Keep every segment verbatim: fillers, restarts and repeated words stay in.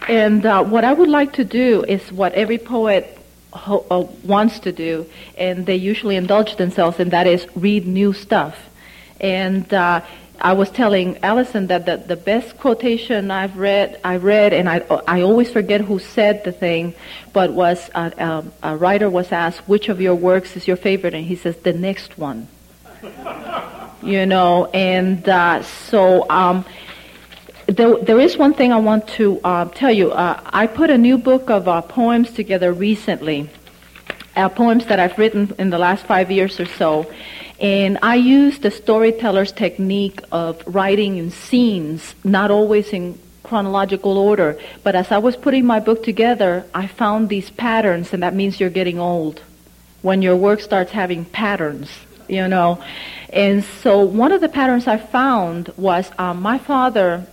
And uh, what I would like to do is what every poet ho- uh, wants to do, and they usually indulge themselves in, that is read new stuff. And uh, I was telling Allison that the, the best quotation I've read, I read, and I I always forget who said the thing, but was uh, um, a writer was asked, which of your works is your favorite? And he says, the next one. You know, and uh, so... Um, There, there is one thing I want to uh, tell you. Uh, I put a new book of uh, poems together recently, uh, poems that I've written in the last five years or so, and I use the storyteller's technique of writing in scenes, not always in chronological order. But as I was putting my book together, I found these patterns, and that means you're getting old when your work starts having patterns, you know. And so one of the patterns I found was uh, my father...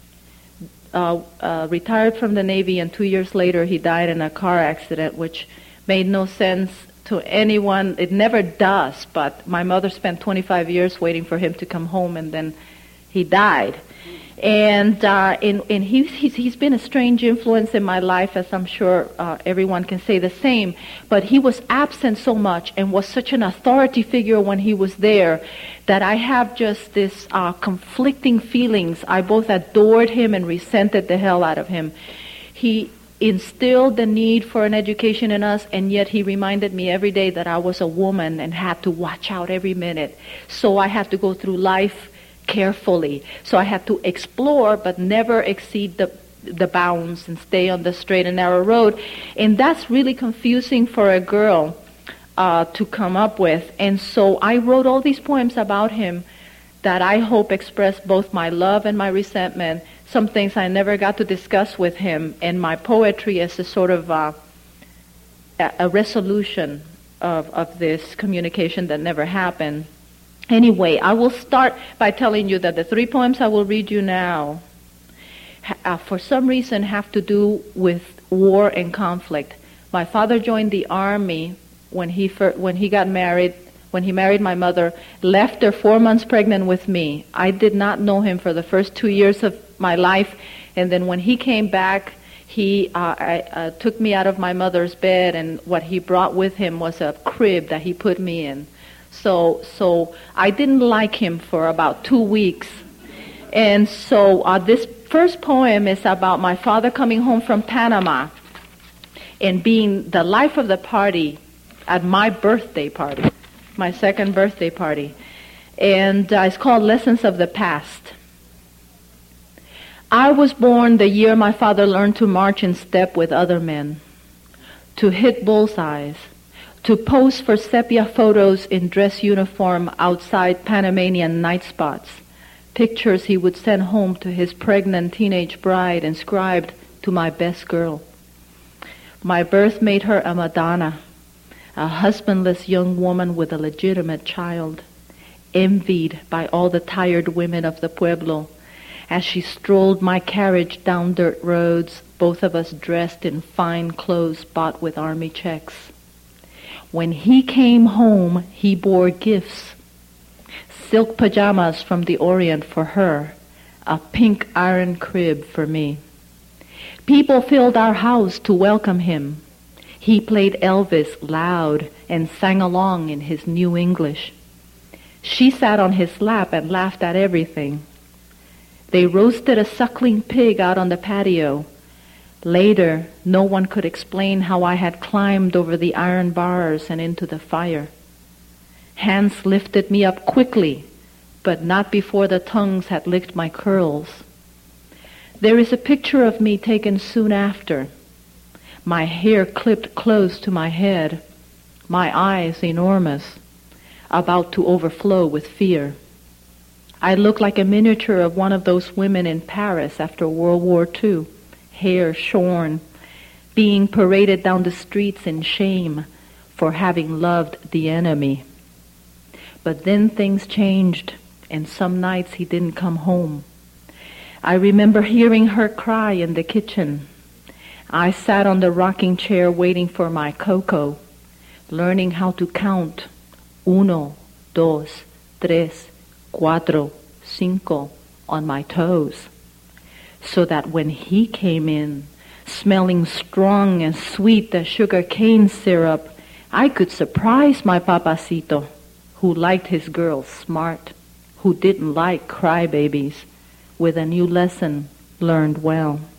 Uh, uh, retired from the Navy, and two years later he died in a car accident, which made no sense to anyone. It never does, but my mother spent twenty-five years waiting for him to come home, and then he died. And, uh, and, and he's, he's, he's been a strange influence in my life, as I'm sure uh, everyone can say the same. But he was absent so much and was such an authority figure when he was there that I have just this uh, conflicting feelings. I both adored him and resented the hell out of him. He instilled the need for an education in us, and yet he reminded me every day that I was a woman and had to watch out every minute. So I had to go through life carefully. So I had to explore but never exceed the the bounds and stay on the straight and narrow road. And that's really confusing for a girl uh, to come up with. And so I wrote all these poems about him that I hope express both my love and my resentment, some things I never got to discuss with him, and my poetry as a sort of uh, a, a resolution of, of this communication that never happened. Anyway, I will start by telling you that the three poems I will read you now, uh, for some reason, have to do with war and conflict. My father joined the army when he fir- when he got married, when he married my mother, left her four months pregnant with me. I did not know him for the first two years of my life, and then when he came back, he uh, I, uh, took me out of my mother's bed, and what he brought with him was a crib that he put me in. So, so I didn't like him for about two weeks. And so uh, this first poem is about my father coming home from Panama and being the life of the party at my birthday party, my second birthday party. And uh, it's called Lessons of the Past. I was born the year my father learned to march in step with other men, to hit bullseyes, to pose for sepia photos in dress uniform outside Panamanian night spots, pictures he would send home to his pregnant teenage bride inscribed to my best girl. My birth made her a Madonna, a husbandless young woman with a legitimate child, envied by all the tired women of the pueblo, as she strolled my carriage down dirt roads, both of us dressed in fine clothes bought with army checks. When he came home, he bore gifts, silk pajamas from the Orient for her, a pink iron crib for me. People filled our house to welcome him. He played Elvis loud and sang along in his new English. She sat on his lap and laughed at everything. They roasted a suckling pig out on the patio. Later, no one could explain how I had climbed over the iron bars and into the fire. Hands lifted me up quickly, but not before the tongues had licked my curls. There is a picture of me taken soon after, my hair clipped close to my head, my eyes enormous, about to overflow with fear. I look like a miniature of one of those women in Paris after World War Two. Hair shorn, being paraded down the streets in shame for having loved the enemy. But then things changed, and some nights he didn't come home. I remember hearing her cry in the kitchen. I sat on the rocking chair waiting for my cocoa, learning how to count uno, dos, tres, cuatro, cinco on my toes, so that when he came in, smelling strong and sweet as sugar cane syrup, I could surprise my papacito, who liked his girls smart, who didn't like crybabies, with a new lesson learned well.